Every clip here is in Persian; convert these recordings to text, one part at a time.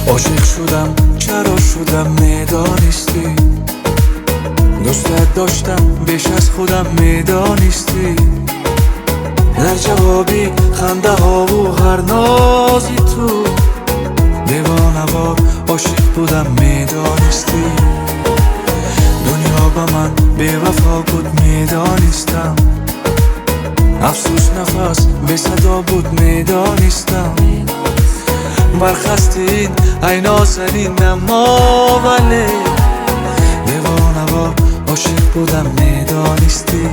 عاشق شدم چرا شدم میدانستی، دوستت داشتم بیش از خودم میدانستی. در جوابی خنده ها و هر نازی تو، دیوانه‌وار عاشق بودم میدانستی. دنیا به من بی‌وفا بود میدانستم، افسوس نفس بی صدا بود میدانستم. برخستین ای نازنین اما ولی دیوانه‌وار عاشق بودم میدانستی.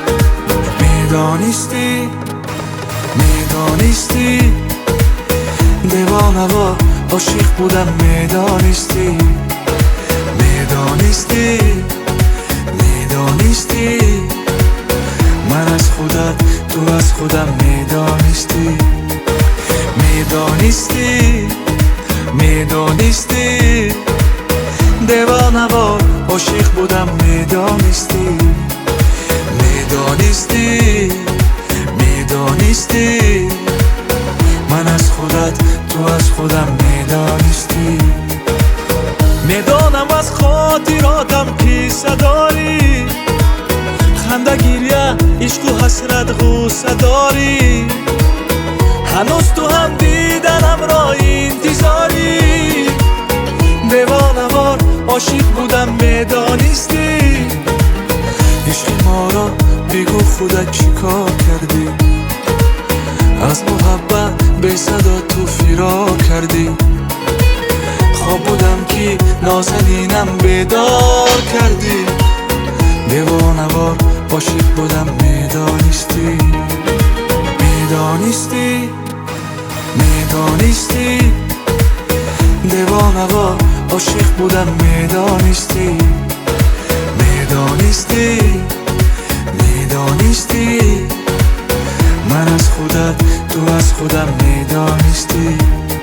میدانستی میدانستی دیوانه‌وار عاشق بودم میدانستی. میدانستی میدانستی من از خودت تو از خودم میدانستی. میدانستی میدانستی دیوانه‌وار عاشق بودم میدانستی. میدانستی میدانستی من از خودت تو از خودم میدانستی. میدانم از خاطراتم قصه داری، خنده گریه عشق و حسرت غصه داری. هنوز تو هم دیدنم را انتظاری، دیوانه‌وار عاشق بودم میدانستی. عشق ما را بگو خودت چیکار کردی، از محبت بی صدا تو فرار کردی. خواب بودم که نازنینم بیدار کردی، دیوانه‌وار عاشق بودم میدانستی. میدانستی میدانستی دیوانه‌وار عاشق بودم میدانستی. میدانستی میدانستی من از خودت تو از خودم میدانستی.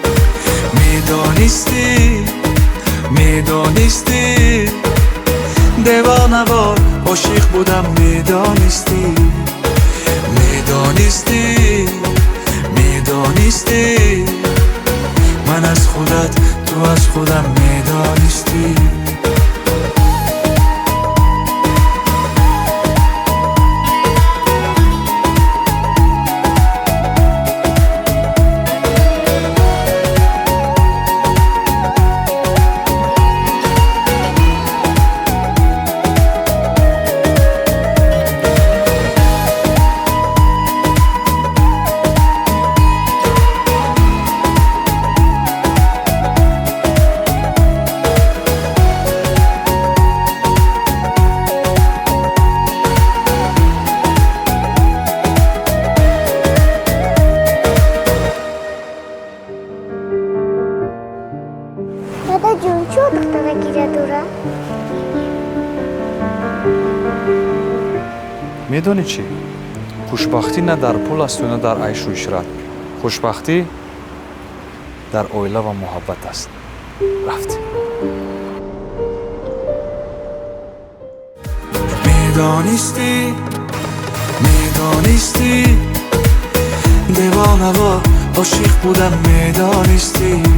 میدانستی میدانستی دیوانه‌وار عاشق بودم میدانستی. میدانستی میدانستی من از خودت تو از خودم میدانستی. دادا جون چه دختره گیره دوره؟ میدونی چی؟ خوشبختی نه در پول است و نه در عیش و عشرت. خوشبختی در اویله و محبت است. رفتی. میدانستی میدانستی دیوانه‌وار عاشق بودم میدانستی.